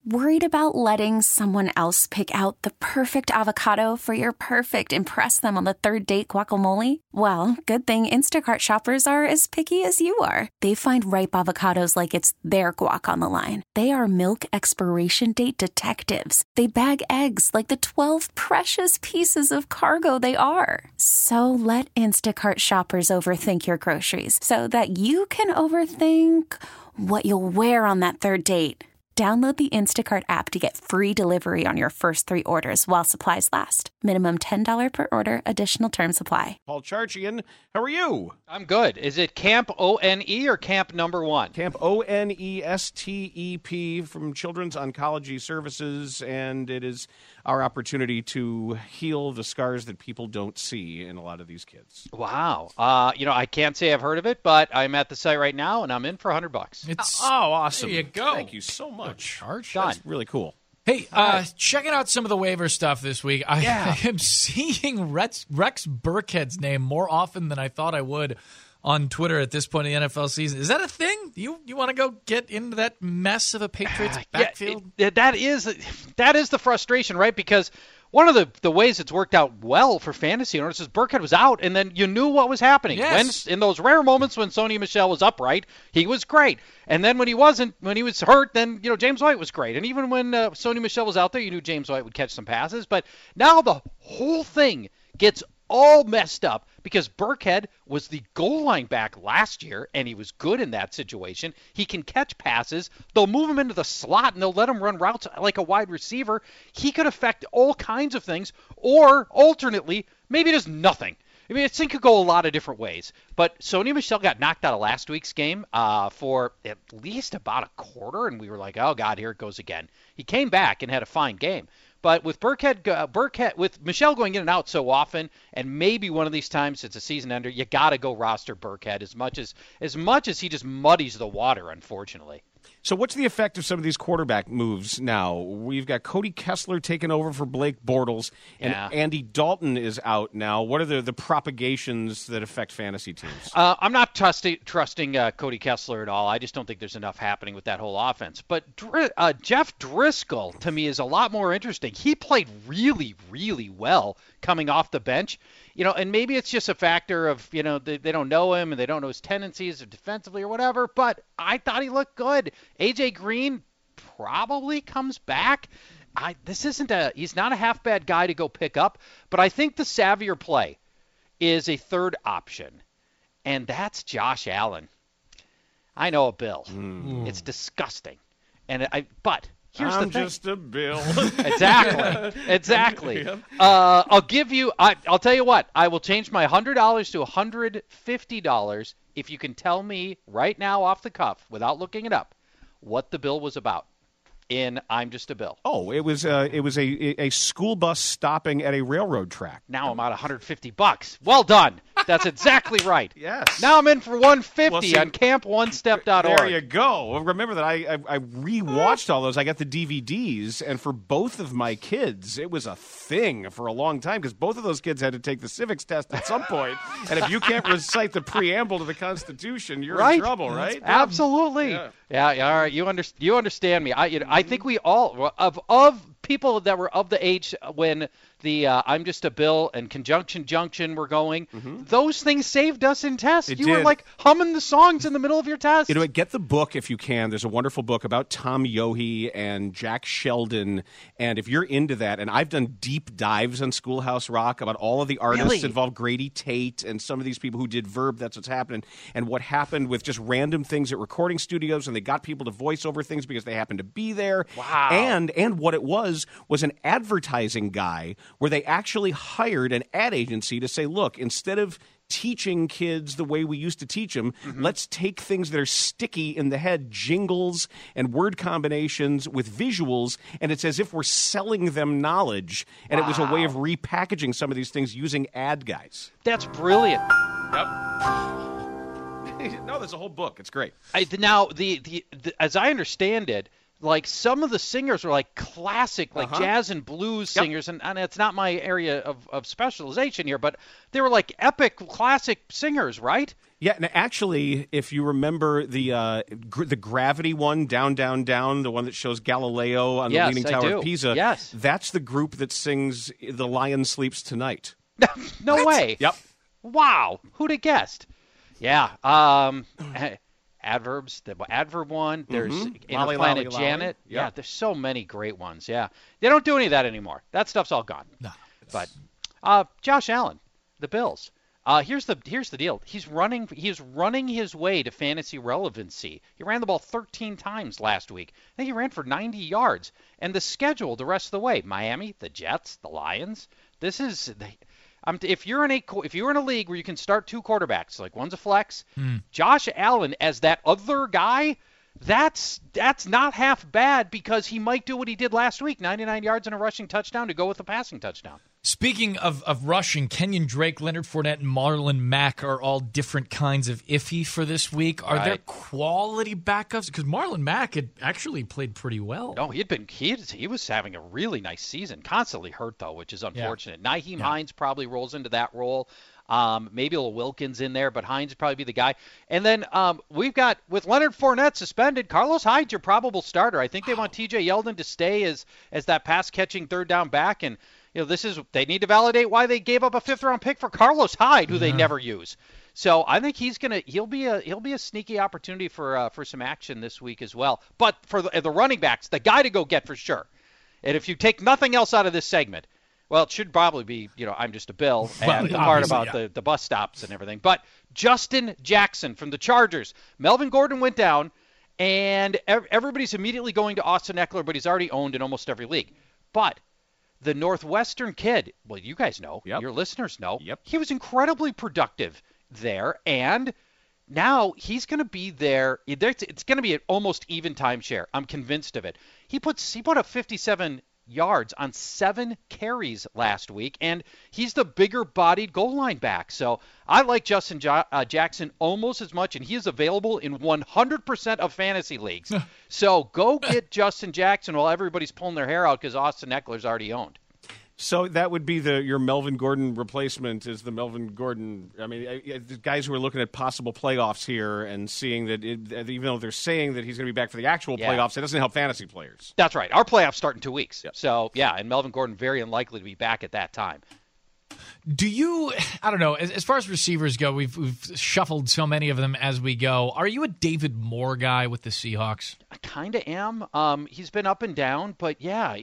Worried about letting someone else pick out the perfect avocado for your perfect impress them on the third date guacamole? Well, good thing Instacart shoppers are as picky as you are. They find ripe avocados like it's their guac on the line. They are milk expiration date detectives. They bag eggs like the 12 precious pieces of cargo they are. So let Instacart shoppers overthink your groceries so that you can overthink what you'll wear on that third date. Download the Instacart app to get free delivery on your first 3 orders while supplies last. Minimum $10 per order. Additional terms apply. Paul Charchian, how are you? I'm good. Is it Camp ONE or Camp Number 1? Camp ONESTEP from Children's Oncology Services, and it is our opportunity to heal the scars that people don't see in a lot of these kids. Wow. I can't say I've heard of it, but I'm at the site right now, and I'm in for $100. It's awesome. There you go. Thank you so much. Charge. Done. That's really cool. Hey, checking out some of the waiver stuff this week. I am seeing Rex Burkhead's name more often than I thought I would on Twitter at this point in the NFL season. Is that a thing? You want to go get into that mess of a Patriots backfield? That is the frustration, right? Because one of the ways it's worked out well for fantasy owners is Burkhead was out, and then you knew what was happening. Yes. In those rare moments when Sony Michel was upright, he was great. And then when he wasn't, when he was hurt, then James White was great. And even when Sony Michel was out there, you knew James White would catch some passes. But now the whole thing gets all messed up because Burkhead was the goal line back last year, and he was good in that situation. He can catch passes. They'll move him into the slot, and they'll let him run routes like a wide receiver. He could affect all kinds of things, or alternately, maybe does nothing. I mean, this thing could go a lot of different ways. But Sony Michel got knocked out of last week's game for at least about a quarter, and we were like, oh, God, here it goes again. He came back and had a fine game. But with Burkhead, with Michel going in and out so often, and maybe one of these times it's a season ender, you got to go roster Burkhead as much as he just muddies the water, unfortunately. So what's the effect of some of these quarterback moves now? We've got Cody Kessler taking over for Blake Bortles, and Andy Dalton is out now. What are the propagations that affect fantasy teams? I'm not trusting Cody Kessler at all. I just don't think there's enough happening with that whole offense. But Jeff Driscoll, to me, is a lot more interesting. He played really, really well coming off the bench. And maybe it's just a factor of, they don't know him and they don't know his tendencies defensively or whatever, but I thought he looked good. A.J. Green probably comes back. He's not a half bad guy to go pick up, but I think the savvier play is a third option, and that's Josh Allen. I know, Bill. It's disgusting. But here's the thing. I'm just a Bill. Exactly. Yep. I'll tell you what. I will change my $100 to $150 if you can tell me right now off the cuff, without looking it up, what the bill was about in I'm Just a Bill. Oh, it was a school bus stopping at a railroad track. Now I'm at $150. Well done. That's exactly right. Yes. Now I'm in for $150 on camponestep.org. There you go. Well, remember that I rewatched all those. I got the DVDs, and for both of my kids, it was a thing for a long time because both of those kids had to take the civics test at some point. And if you can't recite the preamble to the Constitution, you're in trouble, right? Absolutely. Yeah. All right. You understand me. I think we all of people that were of the age when the I'm Just a Bill and Conjunction Junction were going, those things saved us in tests. You were like humming the songs in the middle of your test. Get the book if you can. There's a wonderful book about Tom Yohe and Jack Sheldon. And if you're into that, and I've done deep dives on Schoolhouse Rock about all of the artists involved, Grady Tate and some of these people who did Verb, That's What's Happening, and what happened with just random things at recording studios, and they got people to voice over things because they happened to be there. Wow. And what it was an advertising guy where they actually hired an ad agency to say, look, instead of teaching kids the way we used to teach them, let's take things that are sticky in the head, jingles and word combinations with visuals, and it's as if we're selling them knowledge. And it was a way of repackaging some of these things using ad guys. That's brilliant. Yep. No, there's a whole book. It's great. Now, as I understand it, like some of the singers were like classic, like jazz and blues singers, and it's not my area of specialization here, but they were like epic classic singers, right? Yeah, and actually, if you remember the Gravity one, Down, Down, Down, the one that shows Galileo on the Leaning Tower of Pisa, that's the group that sings The Lion Sleeps Tonight. No way. Yep. Wow. Who'd have guessed? Yeah. Adverbs, the Adverb one. There's Inner Planet Janet. Yep. Yeah, there's so many great ones. Yeah. They don't do any of that anymore. That stuff's all gone. No. But Josh Allen, the Bills. Here's the deal. He's running his way to fantasy relevancy. He ran the ball 13 times last week. I think he ran for 90 yards. And the schedule the rest of the way: Miami, the Jets, the Lions. This is if you're in a league where you can start two quarterbacks, like one's a flex, Josh Allen as that other guy, that's not half bad, because he might do what he did last week, 99 yards and a rushing touchdown to go with a passing touchdown. Speaking of rushing, Kenyon Drake, Leonard Fournette, and Marlon Mack are all different kinds of iffy for this week. Are there quality backups? Because Marlon Mack had actually played pretty well. No, he was having a really nice season. Constantly hurt, though, which is unfortunate. Yeah. Nyheim Hines probably rolls into that role. Maybe a little Wilkins in there, but Hines would probably be the guy. And then we've got, with Leonard Fournette suspended, Carlos Hyde's your probable starter. I think they want TJ Yeldon to stay as that pass-catching third down back. And they need to validate why they gave up a 5th-round pick for Carlos Hyde, who they never use. So I think he'll be a sneaky opportunity for some action this week as well. But for the running backs, the guy to go get for sure. And if you take nothing else out of this segment, well, it should probably be, I'm just a Bill, and the part about the bus stops and everything. But Justin Jackson from the Chargers. Melvin Gordon went down, and everybody's immediately going to Austin Eckler, but he's already owned in almost every league. But the Northwestern kid, well, you guys know, your listeners know, he was incredibly productive there, and now he's going to be there. It's going to be an almost even timeshare. I'm convinced of it. He put up 57 yards on 7 carries last week, and he's the bigger-bodied goal line back. So I like Justin Jackson almost as much, and he is available in 100% of fantasy leagues. So go get Justin Jackson while everybody's pulling their hair out because Austin Eckler's already owned. So that would be your Melvin Gordon replacement is the Melvin Gordon. I mean, the guys who are looking at possible playoffs here and seeing that even though they're saying that he's going to be back for the actual playoffs, it doesn't help fantasy players. That's right. Our playoffs start in 2 weeks. Yep. So, and Melvin Gordon very unlikely to be back at that time. Do you, I don't know, as far as receivers go, we've shuffled so many of them as we go. Are you a David Moore guy with the Seahawks? I kind of am. He's been up and down, but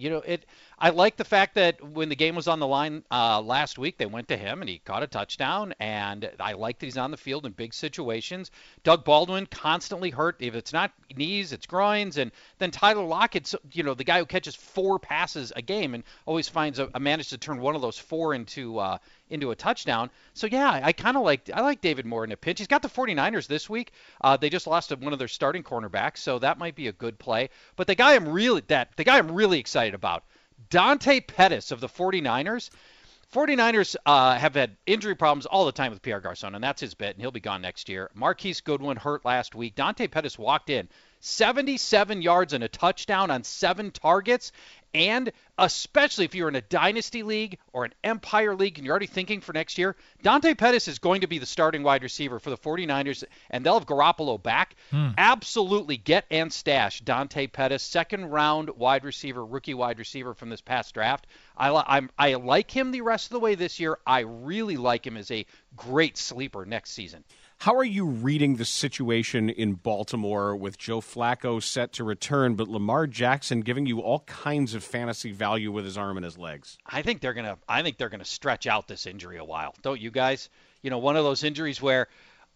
I like the fact that when the game was on the line last week, they went to him and he caught a touchdown, and I like that he's on the field in big situations. Doug Baldwin constantly hurt. If it's not knees, it's groins. And then Tyler Lockett, the guy who catches 4 passes a game and always manages to turn one of those 4 into a touchdown. So, I kind of like David Moore in a pinch. He's got the 49ers this week. They just lost one of their starting cornerbacks, so that might be a good play. But the guy I'm really excited about, Dante Pettis of the 49ers. 49ers have had injury problems all the time with Pierre Garçon, and that's his bit, and he'll be gone next year. Marquise Goodwin hurt last week. Dante Pettis walked in 77 yards and a touchdown on 7 targets. And especially if you're in a dynasty league or an Empire league and you're already thinking for next year, Dante Pettis is going to be the starting wide receiver for the 49ers, and they'll have Garoppolo back. Absolutely get and stash Dante Pettis, second-round rookie wide receiver from this past draft. I like him the rest of the way this year. I really like him as a great sleeper next season. How are you reading the situation in Baltimore with Joe Flacco set to return, but Lamar Jackson giving you all kinds of fantasy value with his arm and his legs? I think they're gonna stretch out this injury a while, don't you guys? One of those injuries where,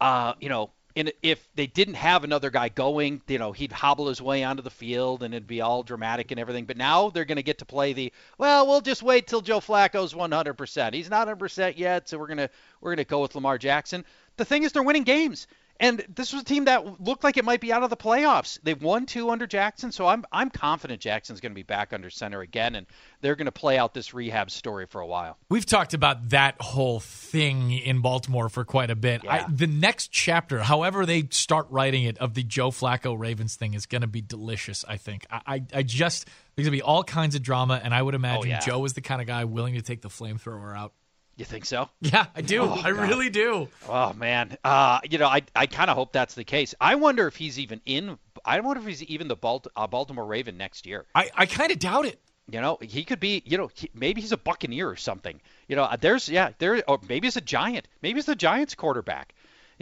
if they didn't have another guy going, he'd hobble his way onto the field and it'd be all dramatic and everything. But now they're going to get to play we'll just wait till Joe Flacco's 100%. He's not 100% yet, so we're gonna go with Lamar Jackson. The thing is, they're winning games, and this was a team that looked like it might be out of the playoffs. They've won 2 under Jackson, so I'm confident Jackson's going to be back under center again, and they're going to play out this rehab story for a while. We've talked about that whole thing in Baltimore for quite a bit. Yeah. The next chapter, however they start writing it, of the Joe Flacco Ravens thing is going to be delicious, I think. There's going to be all kinds of drama, and I would imagine Joe is the kind of guy willing to take the flamethrower out. You think so? Yeah, I do. I really do. Oh man, I kind of hope that's the case. I wonder if he's even the Baltimore Raven next year. I kind of doubt it. He could be. Maybe he's a Buccaneer or something. Or maybe he's a Giant. Maybe he's the Giants quarterback.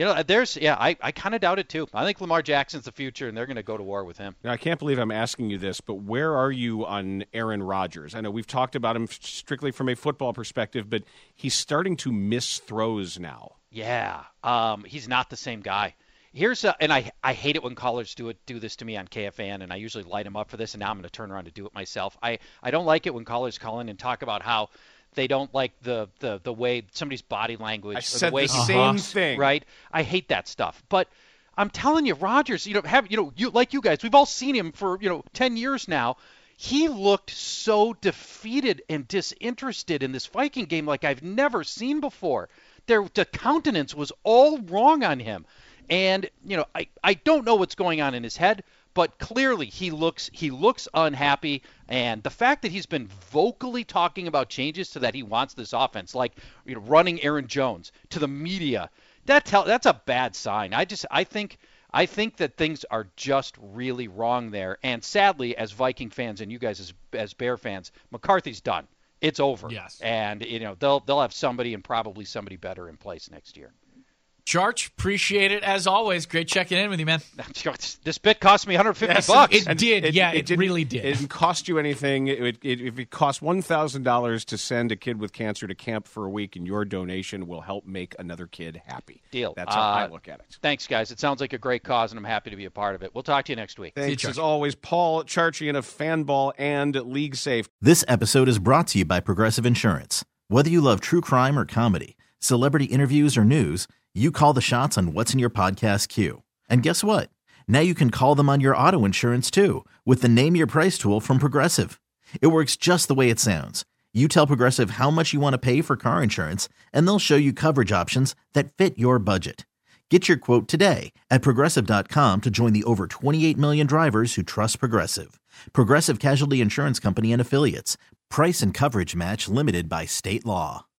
I kind of doubt it too. I think Lamar Jackson's the future, and they're going to go to war with him. Now, I can't believe I'm asking you this, but where are you on Aaron Rodgers? I know we've talked about him strictly from a football perspective, but he's starting to miss throws now. Yeah, he's not the same guy. And I hate it when callers do this to me on KFAN, and I usually light them up for this, and now I'm going to turn around and do it myself. I don't like it when callers call in and talk about how they don't like the way somebody's body language. I said the way the same thing. Right? I hate that stuff. But I'm telling you, Rodgers, like you guys, we've all seen him for 10 years now. He looked so defeated and disinterested in this Viking game like I've never seen before. The countenance was all wrong on him. And, I don't know what's going on in his head, but clearly he looks unhappy. And the fact that he's been vocally talking about changes to that he wants this offense, like running Aaron Jones to the media, that's a bad sign. I think that things are just really wrong there. And sadly, as Viking fans and you guys as Bear fans, McCarthy's done. It's over. Yes. And they'll have somebody and probably somebody better in place next year. Charch, appreciate it as always. Great checking in with you, man. This bit cost me $150. It did. It really did. It didn't cost you anything. If it cost $1,000 to send a kid with cancer to camp for a week, and your donation will help make another kid happy. Deal. That's how I look at it. Thanks, guys. It sounds like a great cause, and I'm happy to be a part of it. We'll talk to you next week. Thanks, as always, Paul Charchian of Fanball and League Safe. This episode is brought to you by Progressive Insurance. Whether you love true crime or comedy, celebrity interviews or news, you call the shots on what's in your podcast queue. And guess what? Now you can call them on your auto insurance too with the Name Your Price tool from Progressive. It works just the way it sounds. You tell Progressive how much you want to pay for car insurance, and they'll show you coverage options that fit your budget. Get your quote today at Progressive.com to join the over 28 million drivers who trust Progressive. Progressive Casualty Insurance Company and Affiliates. Price and coverage match limited by state law.